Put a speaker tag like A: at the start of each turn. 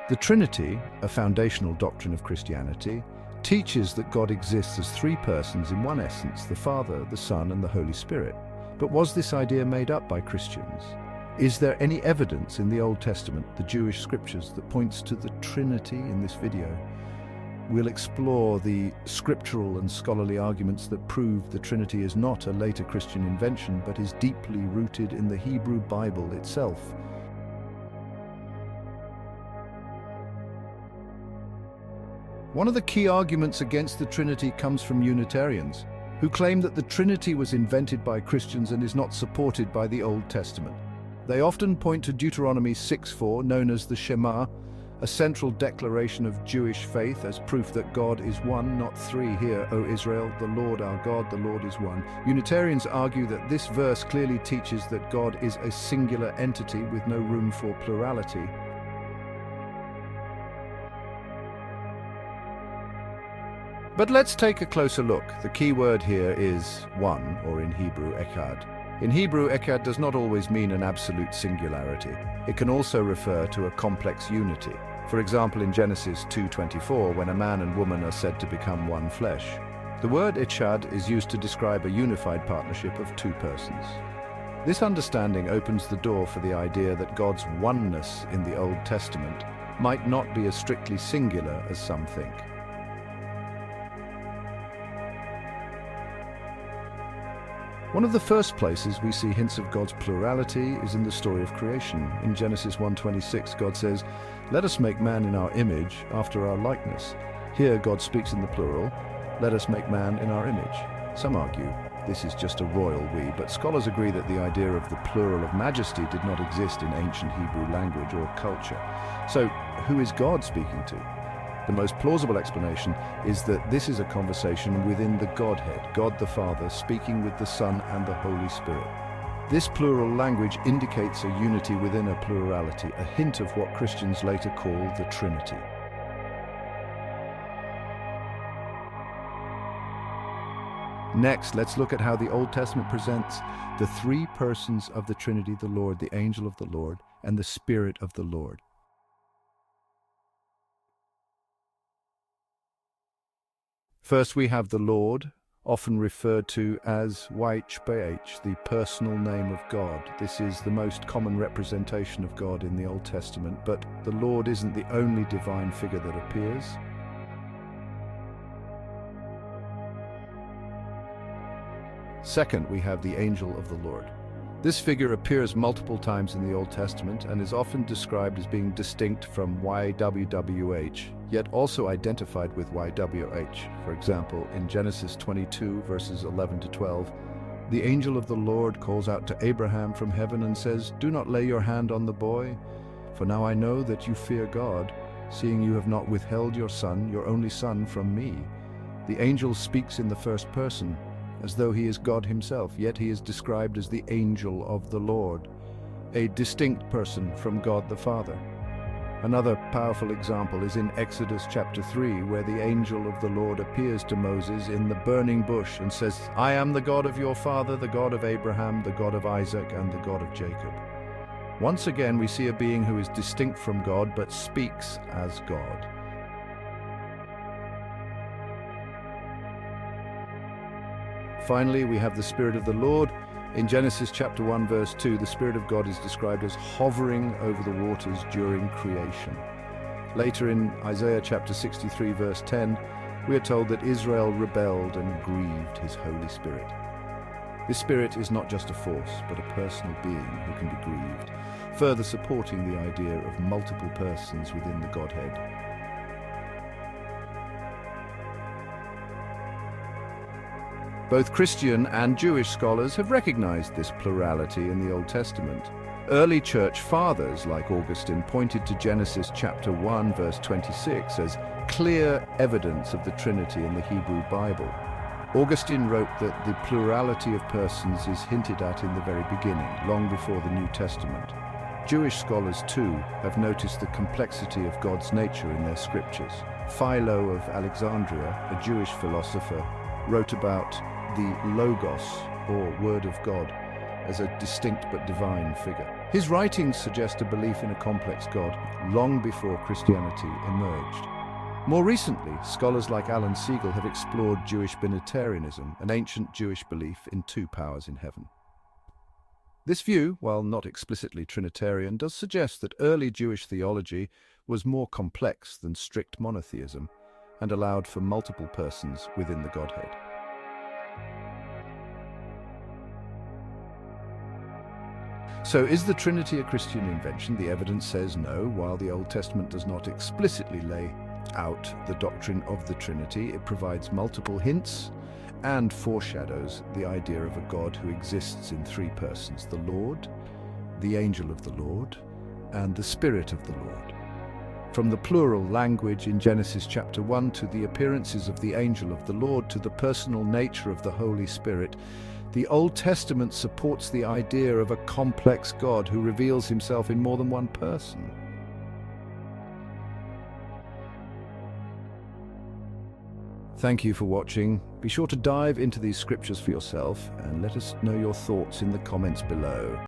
A: The Trinity, a foundational doctrine of Christianity, teaches that God exists as three persons in one essence, the Father, the Son, and the Holy Spirit. But was this idea made up by Christians? Is there any evidence in the Old Testament, the Jewish scriptures, that points to the Trinity in this video? We'll explore the scriptural and scholarly arguments that prove the Trinity is not a later Christian invention, but is deeply rooted in the Hebrew Bible itself. One of the key arguments against the Trinity comes from Unitarians, who claim that the Trinity was invented by Christians and is not supported by the Old Testament. They often point to Deuteronomy 6:4, known as the Shema, a central declaration of Jewish faith, as proof that God is one, not three. Hear, O Israel, the Lord our God, the Lord is one. Unitarians argue that this verse clearly teaches that God is a singular entity with no room for plurality. But let's take a closer look. The key word here is one, or in Hebrew, echad. In Hebrew, echad does not always mean an absolute singularity. It can also refer to a complex unity. For example, in Genesis 2:24, when a man and woman are said to become one flesh. The word echad is used to describe a unified partnership of two persons. This understanding opens the door for the idea that God's oneness in the Old Testament might not be as strictly singular as some think. One of the first places we see hints of God's plurality is in the story of creation. In Genesis 1:26, God says, "Let us make man in our image, after our likeness." Here God speaks in the plural, "Let us make man in our image." Some argue this is just a royal we, but scholars agree that the idea of the plural of majesty did not exist in ancient Hebrew language or culture. So, who is God speaking to? The most plausible explanation is that this is a conversation within the Godhead, God the Father speaking with the Son and the Holy Spirit. This plural language indicates a unity within a plurality, a hint of what Christians later call the Trinity. Next, let's look at how the Old Testament presents the three persons of the Trinity, the Lord, the angel of the Lord, and the Spirit of the Lord. First, we have the Lord, often referred to as YHWH, the personal name of God. This is the most common representation of God in the Old Testament, but the Lord isn't the only divine figure that appears. Second, we have the angel of the Lord. This figure appears multiple times in the Old Testament and is often described as being distinct from YWWH, yet also identified with YWH. For example, in Genesis 22, verses 11 to 12, the angel of the Lord calls out to Abraham from heaven and says, "Do not lay your hand on the boy, for now I know that you fear God, seeing you have not withheld your son, your only son, from me." The angel speaks in the first person, as though he is God himself, yet he is described as the angel of the Lord, a distinct person from God the Father. Another powerful example is in Exodus chapter 3, where the angel of the Lord appears to Moses in the burning bush and says, "I am the God of your father, the God of Abraham, the God of Isaac, and the God of Jacob." Once again, we see a being who is distinct from God but speaks as God. Finally, we have the Spirit of the Lord. In Genesis chapter 1, verse 2, the Spirit of God is described as hovering over the waters during creation. Later in Isaiah chapter 63, verse 10, we are told that Israel rebelled and grieved his Holy Spirit. This Spirit is not just a force, but a personal being who can be grieved, further supporting the idea of multiple persons within the Godhead. Both Christian and Jewish scholars have recognized this plurality in the Old Testament. Early church fathers like Augustine pointed to Genesis chapter 1 verse 26 as clear evidence of the Trinity in the Hebrew Bible. Augustine wrote that the plurality of persons is hinted at in the very beginning, long before the New Testament. Jewish scholars too have noticed the complexity of God's nature in their scriptures. Philo of Alexandria, a Jewish philosopher, wrote about the Logos, or Word of God, as a distinct but divine figure. His writings suggest a belief in a complex God long before Christianity emerged. More recently, scholars like Alan Siegel have explored Jewish binitarianism, an ancient Jewish belief in two powers in heaven. This view, while not explicitly Trinitarian, does suggest that early Jewish theology was more complex than strict monotheism and allowed for multiple persons within the Godhead. So is the Trinity a Christian invention? The evidence says no. While the Old Testament does not explicitly lay out the doctrine of the Trinity, it provides multiple hints and foreshadows the idea of a God who exists in three persons: the Lord, the angel of the Lord, and the Spirit of the Lord. From the plural language in Genesis chapter 1 to the appearances of the angel of the Lord to the personal nature of the Holy Spirit, the Old Testament supports the idea of a complex God who reveals himself in more than one person. Thank you for watching. Be sure to dive into these scriptures for yourself and let us know your thoughts in the comments below.